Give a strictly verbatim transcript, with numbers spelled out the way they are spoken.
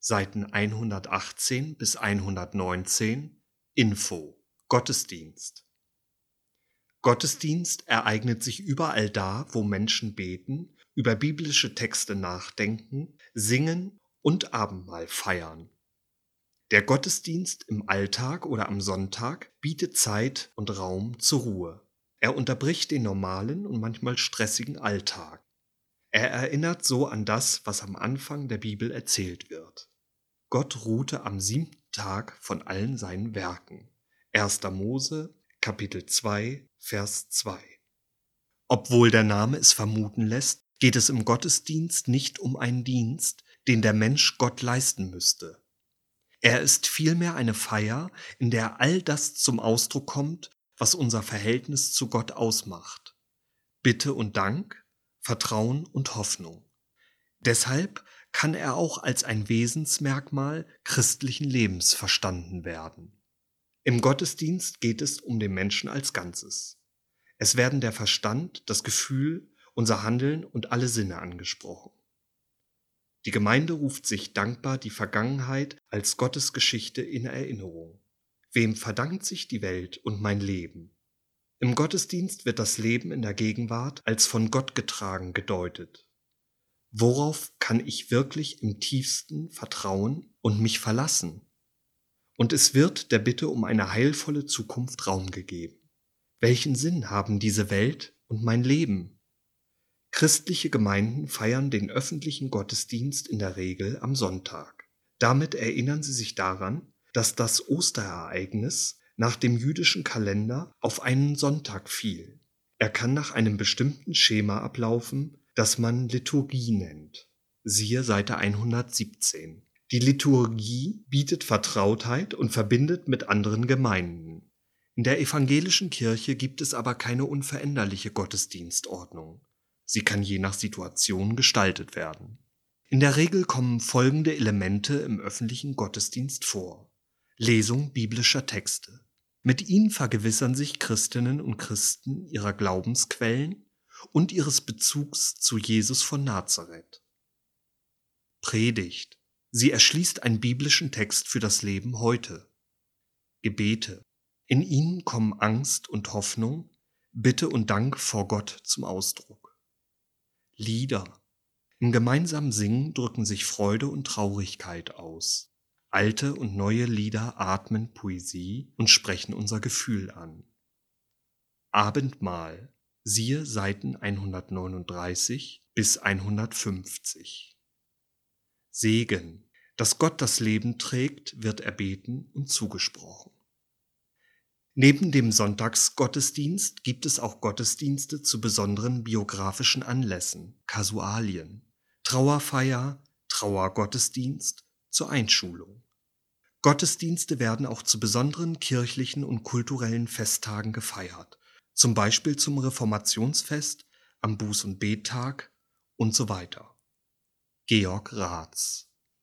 Seiten hundertachtzehn bis hundertneunzehn Info Gottesdienst. Gottesdienst ereignet sich überall da, wo Menschen beten, über biblische Texte nachdenken, singen und Abendmahl feiern. Der Gottesdienst im Alltag oder am Sonntag bietet Zeit und Raum zur Ruhe. Er unterbricht den normalen und manchmal stressigen Alltag. Er erinnert so an das, was am Anfang der Bibel erzählt wird. Gott ruhte am siebten Tag von allen seinen Werken. erster Mose, Kapitel zwei, Vers zwei. Obwohl der Name es vermuten lässt, geht es im Gottesdienst nicht um einen Dienst, den der Mensch Gott leisten müsste. Er ist vielmehr eine Feier, in der all das zum Ausdruck kommt, was unser Verhältnis zu Gott ausmacht. Bitte und Dank, Vertrauen und Hoffnung. Deshalb kann er auch als ein Wesensmerkmal christlichen Lebens verstanden werden. Im Gottesdienst geht es um den Menschen als Ganzes. Es werden der Verstand, das Gefühl, unser Handeln und alle Sinne angesprochen. Die Gemeinde ruft sich dankbar die Vergangenheit als Gottesgeschichte in Erinnerung. Wem verdankt sich die Welt und mein Leben? Im Gottesdienst wird das Leben in der Gegenwart als von Gott getragen gedeutet. Worauf kann ich wirklich im tiefsten vertrauen und mich verlassen? Und es wird der Bitte um eine heilvolle Zukunft Raum gegeben. Welchen Sinn haben diese Welt und mein Leben? Christliche Gemeinden feiern den öffentlichen Gottesdienst in der Regel am Sonntag. Damit erinnern sie sich daran, dass das Osterereignis nach dem jüdischen Kalender auf einen Sonntag fiel. Er kann nach einem bestimmten Schema ablaufen, das man Liturgie nennt. Siehe Seite hundertsiebzehn. Die Liturgie bietet Vertrautheit und verbindet mit anderen Gemeinden. In der evangelischen Kirche gibt es aber keine unveränderliche Gottesdienstordnung. Sie kann je nach Situation gestaltet werden. In der Regel kommen folgende Elemente im öffentlichen Gottesdienst vor: Lesung biblischer Texte. Mit ihnen vergewissern sich Christinnen und Christen ihrer Glaubensquellen und ihres Bezugs zu Jesus von Nazareth. Predigt. Sie erschließt einen biblischen Text für das Leben heute. Gebete. In ihnen kommen Angst und Hoffnung, Bitte und Dank vor Gott zum Ausdruck. Lieder. Im gemeinsamen Singen drücken sich Freude und Traurigkeit aus. Alte und neue Lieder atmen Poesie und sprechen unser Gefühl an. Abendmahl. Siehe Seiten hundertneununddreißig bis hundertfünfzig. Segen. Dass Gott das Leben trägt, wird erbeten und zugesprochen. Neben dem Sonntagsgottesdienst gibt es auch Gottesdienste zu besonderen biografischen Anlässen, Kasualien, Trauerfeier, Trauergottesdienst, zur Einschulung. Gottesdienste werden auch zu besonderen kirchlichen und kulturellen Festtagen gefeiert, zum Beispiel zum Reformationsfest, am Buß- und Bettag und so weiter. Georg Raatz